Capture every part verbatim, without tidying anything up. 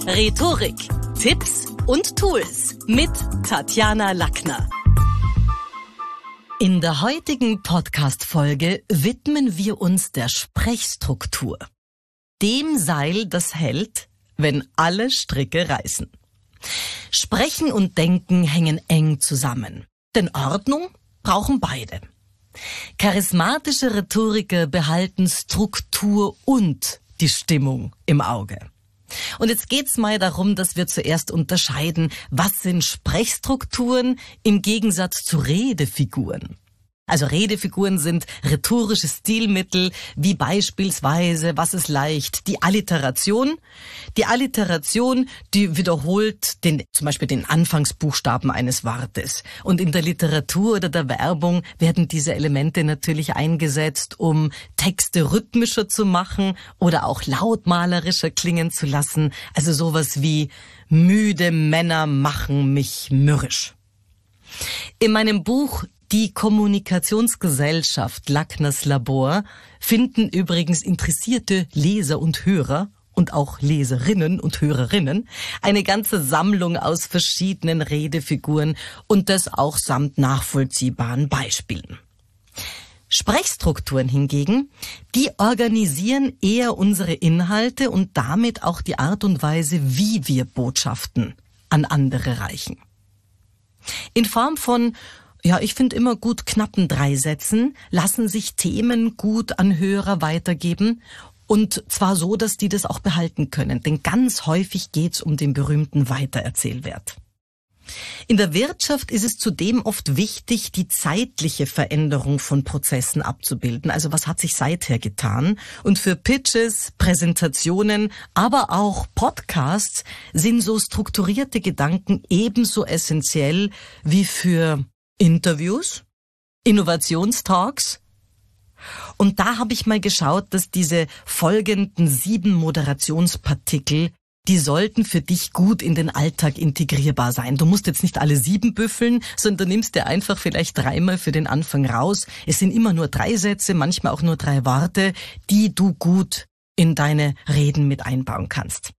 Rhetorik, Tipps und Tools mit Tatjana Lackner. In der heutigen Podcast-Folge widmen wir uns der Sprechstruktur. Dem Seil, das hält, wenn alle Stricke reißen. Sprechen und Denken hängen eng zusammen, denn Ordnung brauchen beide. Charismatische Rhetoriker behalten Struktur und die Stimmung im Auge. Und jetzt geht's mal darum, dass wir zuerst unterscheiden, was sind Sprechstrukturen im Gegensatz zu Redefiguren. Also Redefiguren sind rhetorische Stilmittel, wie beispielsweise, was ist leicht, die Alliteration. Die Alliteration, die wiederholt den, zum Beispiel den Anfangsbuchstaben eines Wortes. Und in der Literatur oder der Werbung werden diese Elemente natürlich eingesetzt, um Texte rhythmischer zu machen oder auch lautmalerischer klingen zu lassen. Also sowas wie müde Männer machen mich mürrisch. In meinem Buch Die Kommunikationsgesellschaft Lackners Labor finden übrigens interessierte Leser und Hörer und auch Leserinnen und Hörerinnen eine ganze Sammlung aus verschiedenen Redefiguren und das auch samt nachvollziehbaren Beispielen. Sprechstrukturen hingegen, die organisieren eher unsere Inhalte und damit auch die Art und Weise, wie wir Botschaften an andere reichen. In Form von Ja, ich finde immer gut knappen drei Sätzen lassen sich Themen gut an Hörer weitergeben und zwar so, dass die das auch behalten können, denn ganz häufig geht's um den berühmten Weitererzählwert. In der Wirtschaft ist es zudem oft wichtig, die zeitliche Veränderung von Prozessen abzubilden, also was hat sich seither getan, und für Pitches, Präsentationen, aber auch Podcasts sind so strukturierte Gedanken ebenso essentiell wie für Interviews, Innovationstalks. Und da habe ich mal geschaut, dass diese folgenden sieben Moderationspartikel, die sollten für dich gut in den Alltag integrierbar sein. Du musst jetzt nicht alle sieben büffeln, sondern du nimmst dir einfach vielleicht dreimal für den Anfang raus. Es sind immer nur drei Sätze, manchmal auch nur drei Worte, die du gut in deine Reden mit einbauen kannst.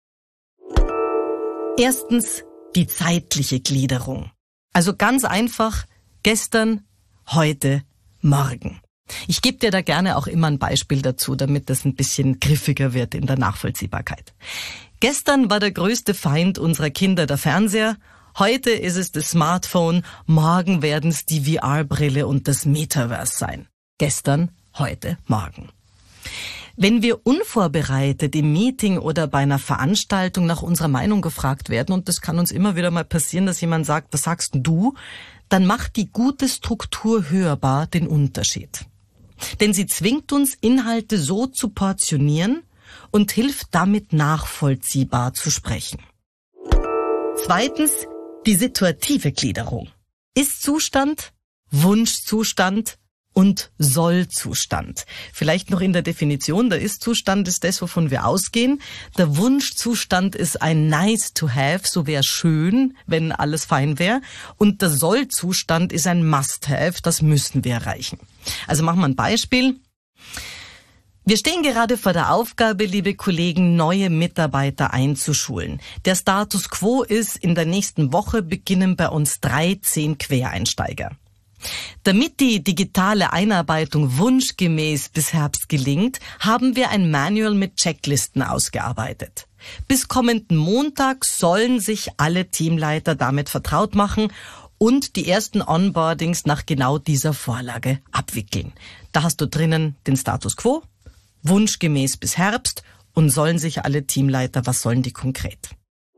Erstens, die zeitliche Gliederung. Also ganz einfach, gestern, heute, morgen. Ich gebe dir da gerne auch immer ein Beispiel dazu, damit das ein bisschen griffiger wird in der Nachvollziehbarkeit. Gestern war der größte Feind unserer Kinder der Fernseher, heute ist es das Smartphone, morgen werden es die V R-Brille und das Metaverse sein. Gestern, heute, morgen. Wenn wir unvorbereitet im Meeting oder bei einer Veranstaltung nach unserer Meinung gefragt werden, und das kann uns immer wieder mal passieren, dass jemand sagt, was sagst du, dann macht die gute Struktur hörbar den Unterschied. Denn sie zwingt uns, Inhalte so zu portionieren und hilft damit nachvollziehbar zu sprechen. Zweitens, die situative Gliederung. Ist-Zustand, Wunschzustand und Soll-Zustand. Vielleicht noch in der Definition, der Ist-Zustand ist das, wovon wir ausgehen. Der Wunschzustand ist ein nice to have, so wäre schön, wenn alles fein wäre. Und der Soll-Zustand ist ein must have, das müssen wir erreichen. Also machen wir ein Beispiel. Wir stehen gerade vor der Aufgabe, liebe Kollegen, neue Mitarbeiter einzuschulen. Der Status quo ist, in der nächsten Woche beginnen bei uns dreizehn Quereinsteiger. Damit die digitale Einarbeitung wunschgemäß bis Herbst gelingt, haben wir ein Manual mit Checklisten ausgearbeitet. Bis kommenden Montag sollen sich alle Teamleiter damit vertraut machen und die ersten Onboardings nach genau dieser Vorlage abwickeln. Da hast du drinnen den Status quo, wunschgemäß bis Herbst und sollen sich alle Teamleiter, was sollen die konkret?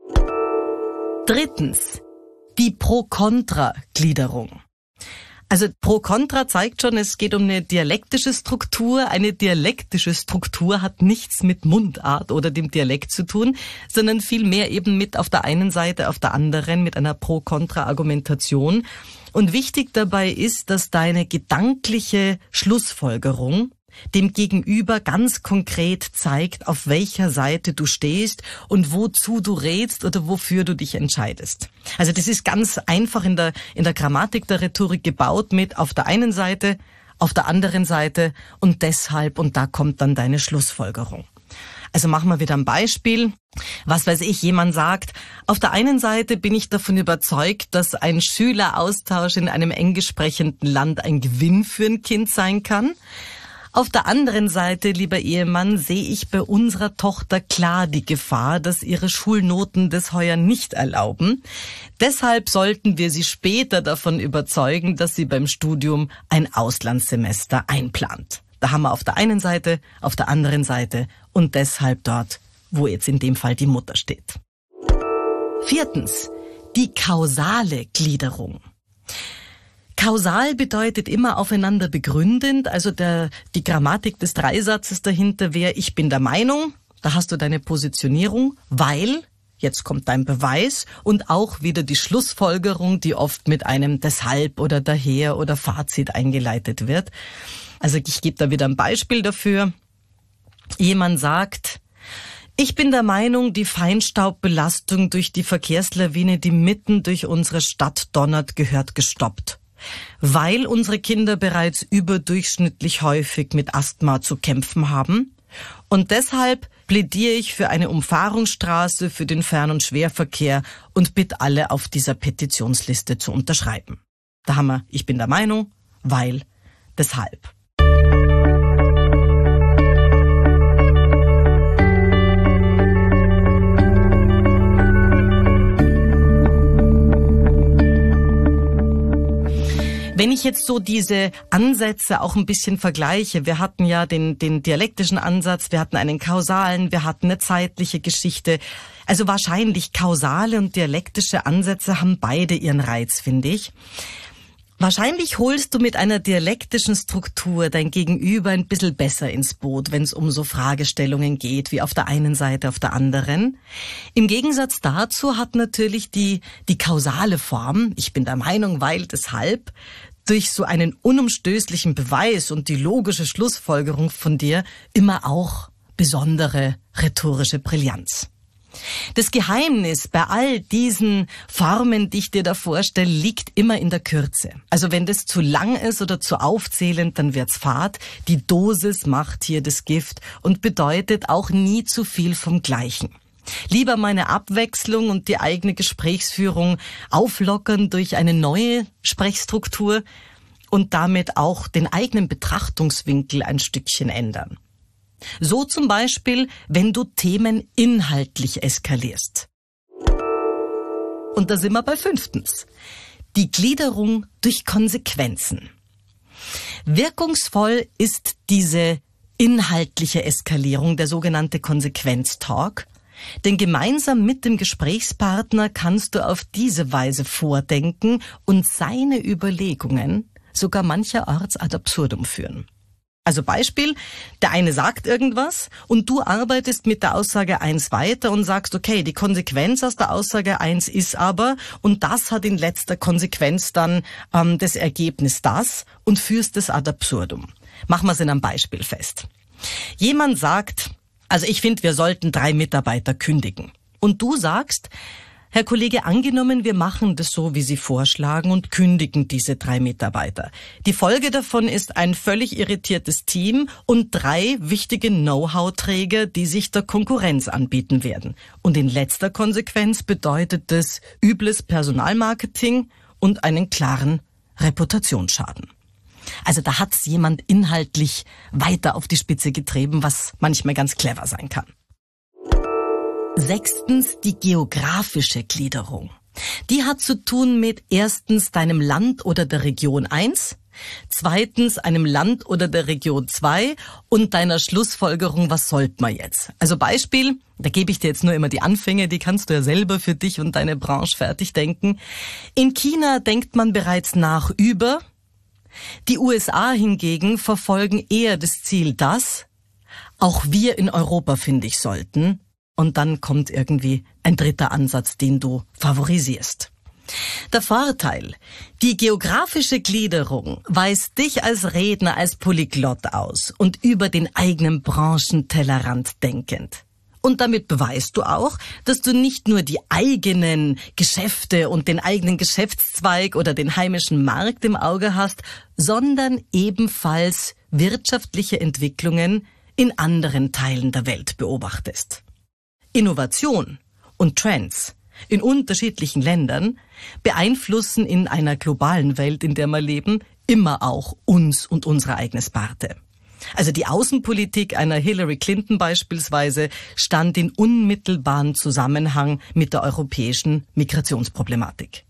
Drittens, die Pro-Kontra-Gliederung. Also Pro-Kontra zeigt schon, es geht um eine dialektische Struktur. Eine dialektische Struktur hat nichts mit Mundart oder dem Dialekt zu tun, sondern vielmehr eben mit auf der einen Seite, auf der anderen mit einer Pro-Kontra-Argumentation. Und wichtig dabei ist, dass deine gedankliche Schlussfolgerung dem Gegenüber ganz konkret zeigt, auf welcher Seite du stehst und wozu du rätst oder wofür du dich entscheidest. Also das ist ganz einfach in der, in der Grammatik der Rhetorik gebaut mit auf der einen Seite, auf der anderen Seite und deshalb, und da kommt dann deine Schlussfolgerung. Also machen wir wieder ein Beispiel. Was weiß ich, jemand sagt, auf der einen Seite bin ich davon überzeugt, dass ein Schüleraustausch in einem englisch sprechenden Land ein Gewinn für ein Kind sein kann. Auf der anderen Seite, lieber Ehemann, sehe ich bei unserer Tochter klar die Gefahr, dass ihre Schulnoten das heuer nicht erlauben. Deshalb sollten wir sie später davon überzeugen, dass sie beim Studium ein Auslandssemester einplant. Da haben wir auf der einen Seite, auf der anderen Seite und deshalb dort, wo jetzt in dem Fall die Mutter steht. Viertens, die kausale Gliederung. Kausal bedeutet immer aufeinander begründend, also der, die Grammatik des Dreisatzes dahinter wäre, ich bin der Meinung, da hast du deine Positionierung, weil, jetzt kommt dein Beweis und auch wieder die Schlussfolgerung, die oft mit einem deshalb oder daher oder Fazit eingeleitet wird. Also ich gebe da wieder ein Beispiel dafür. Jemand sagt, ich bin der Meinung, die Feinstaubbelastung durch die Verkehrslawine, die mitten durch unsere Stadt donnert, gehört gestoppt. Weil unsere Kinder bereits überdurchschnittlich häufig mit Asthma zu kämpfen haben. Und deshalb plädiere ich für eine Umfahrungsstraße für den Fern- und Schwerverkehr und bitte alle auf dieser Petitionsliste zu unterschreiben. Da haben wir, ich bin der Meinung, weil, deshalb. Wenn ich jetzt so diese Ansätze auch ein bisschen vergleiche, wir hatten ja den, den dialektischen Ansatz, wir hatten einen kausalen, wir hatten eine zeitliche Geschichte. Also wahrscheinlich kausale und dialektische Ansätze haben beide ihren Reiz, finde ich. Wahrscheinlich holst du mit einer dialektischen Struktur dein Gegenüber ein bisschen besser ins Boot, wenn es um so Fragestellungen geht, wie auf der einen Seite, auf der anderen. Im Gegensatz dazu hat natürlich die, die kausale Form, ich bin der Meinung, weil, deshalb, durch so einen unumstößlichen Beweis und die logische Schlussfolgerung von dir immer auch besondere rhetorische Brillanz. Das Geheimnis bei all diesen Formen, die ich dir da vorstelle, liegt immer in der Kürze. Also wenn das zu lang ist oder zu aufzählend, dann wird's fad. Die Dosis macht hier das Gift und bedeutet auch nie zu viel vom Gleichen. Lieber meine Abwechslung und die eigene Gesprächsführung auflockern durch eine neue Sprechstruktur und damit auch den eigenen Betrachtungswinkel ein Stückchen ändern. So zum Beispiel, wenn du Themen inhaltlich eskalierst. Und da sind wir bei fünftens. Die Gliederung durch Konsequenzen. Wirkungsvoll ist diese inhaltliche Eskalierung, der sogenannte Konsequenztalk. Denn gemeinsam mit dem Gesprächspartner kannst du auf diese Weise vordenken und seine Überlegungen sogar mancherorts ad absurdum führen. Also Beispiel, der eine sagt irgendwas und du arbeitest mit der Aussage eins weiter und sagst, okay, die Konsequenz aus der Aussage eins ist aber, und das hat in letzter Konsequenz dann ähm, das Ergebnis das, und führst es ad absurdum. Machen wir es in einem Beispiel fest. Jemand sagt, also ich finde, wir sollten drei Mitarbeiter kündigen. Und du sagst, Herr Kollege, angenommen, wir machen das so, wie Sie vorschlagen und kündigen diese drei Mitarbeiter. Die Folge davon ist ein völlig irritiertes Team und drei wichtige Know-how-Träger, die sich der Konkurrenz anbieten werden. Und in letzter Konsequenz bedeutet das übles Personalmarketing und einen klaren Reputationsschaden. Also da hat's jemand inhaltlich weiter auf die Spitze getrieben, was manchmal ganz clever sein kann. Sechstens, die geografische Gliederung. Die hat zu tun mit erstens deinem Land oder der Region eins, zweitens einem Land oder der Region zwei und deiner Schlussfolgerung, was sollte man jetzt? Also Beispiel, da gebe ich dir jetzt nur immer die Anfänge, die kannst du ja selber für dich und deine Branche fertig denken. In China denkt man bereits nach über. Die U S A hingegen verfolgen eher das Ziel, dass auch wir in Europa, finde ich, sollten. Und dann kommt irgendwie ein dritter Ansatz, den du favorisierst. Der Vorteil: Die geografische Gliederung weist dich als Redner, als Polyglott aus und über den eigenen Branchentellerrand denkend. Und damit beweist du auch, dass du nicht nur die eigenen Geschäfte und den eigenen Geschäftszweig oder den heimischen Markt im Auge hast, sondern ebenfalls wirtschaftliche Entwicklungen in anderen Teilen der Welt beobachtest. Innovation und Trends in unterschiedlichen Ländern beeinflussen in einer globalen Welt, in der wir leben, immer auch uns und unsere eigene Sparte. Also die Außenpolitik einer Hillary Clinton beispielsweise stand in unmittelbarem Zusammenhang mit der europäischen Migrationsproblematik.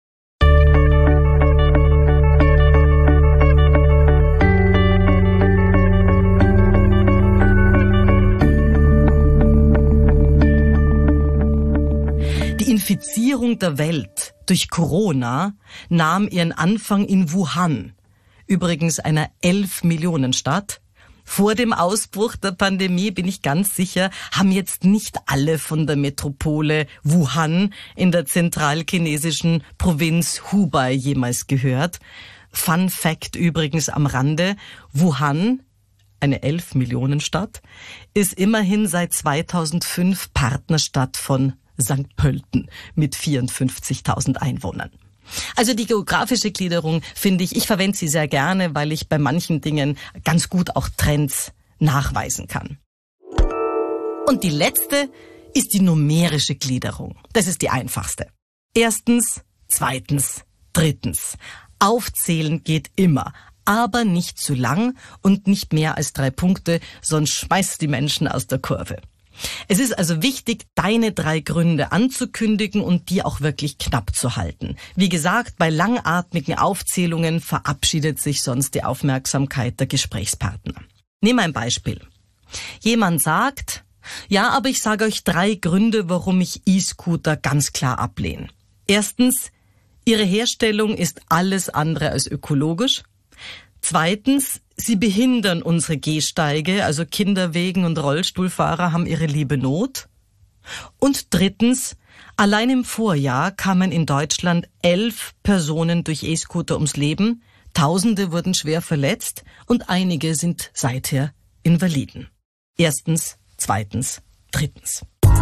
Die Infizierung der Welt durch Corona nahm ihren Anfang in Wuhan, übrigens einer elf Millionen Stadt. Vor dem Ausbruch der Pandemie, bin ich ganz sicher, haben jetzt nicht alle von der Metropole Wuhan in der zentralchinesischen Provinz Hubei jemals gehört. Fun Fact übrigens am Rande: Wuhan, eine elf Millionen Stadt, ist immerhin seit zweitausendfünf Partnerstadt von Sankt Pölten mit vierundfünfzigtausend Einwohnern. Also die geografische Gliederung finde ich, ich verwende sie sehr gerne, weil ich bei manchen Dingen ganz gut auch Trends nachweisen kann. Und die letzte ist die numerische Gliederung. Das ist die einfachste. Erstens, zweitens, drittens. Aufzählen geht immer, aber nicht zu lang und nicht mehr als drei Punkte, sonst schmeißt die Menschen aus der Kurve. Es ist also wichtig, deine drei Gründe anzukündigen und die auch wirklich knapp zu halten. Wie gesagt, bei langatmigen Aufzählungen verabschiedet sich sonst die Aufmerksamkeit der Gesprächspartner. Nehmen wir ein Beispiel. Jemand sagt, ja, aber ich sage euch drei Gründe, warum ich E-Scooter ganz klar ablehne. Erstens, ihre Herstellung ist alles andere als ökologisch. Zweitens, sie behindern unsere Gehsteige, also Kinderwegen und Rollstuhlfahrer haben ihre liebe Not. Und drittens, allein im Vorjahr kamen in Deutschland elf Personen durch E-Scooter ums Leben, Tausende wurden schwer verletzt und einige sind seither Invaliden. Erstens, zweitens, drittens.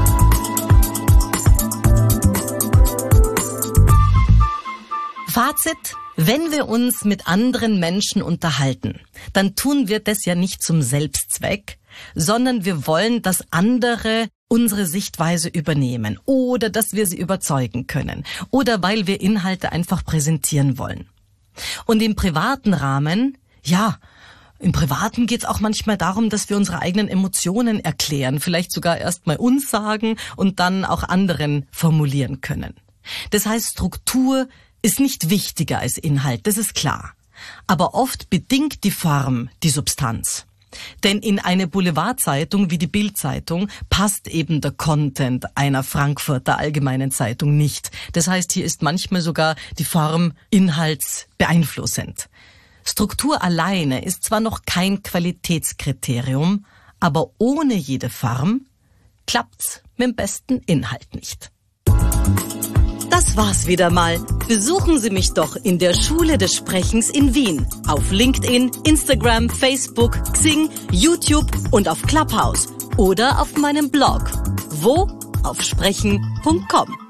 Fazit: Wenn wir uns mit anderen Menschen unterhalten, dann tun wir das ja nicht zum Selbstzweck, sondern wir wollen, dass andere unsere Sichtweise übernehmen oder dass wir sie überzeugen können oder weil wir Inhalte einfach präsentieren wollen. Und im privaten Rahmen, ja, im Privaten geht es auch manchmal darum, dass wir unsere eigenen Emotionen erklären, vielleicht sogar erst mal uns sagen und dann auch anderen formulieren können. Das heißt, Struktur ist nicht wichtiger als Inhalt, das ist klar. Aber oft bedingt die Form die Substanz. Denn in eine Boulevardzeitung wie die Bild-Zeitung passt eben der Content einer Frankfurter Allgemeinen Zeitung nicht. Das heißt, hier ist manchmal sogar die Form inhaltsbeeinflussend. Struktur alleine ist zwar noch kein Qualitätskriterium, aber ohne jede Form klappt's mit dem besten Inhalt nicht. Das war's wieder mal. Besuchen Sie mich doch in der Schule des Sprechens in Wien. Auf LinkedIn, Instagram, Facebook, Xing, YouTube und auf Clubhouse. Oder auf meinem Blog. Wo? Auf sprechen punkt com.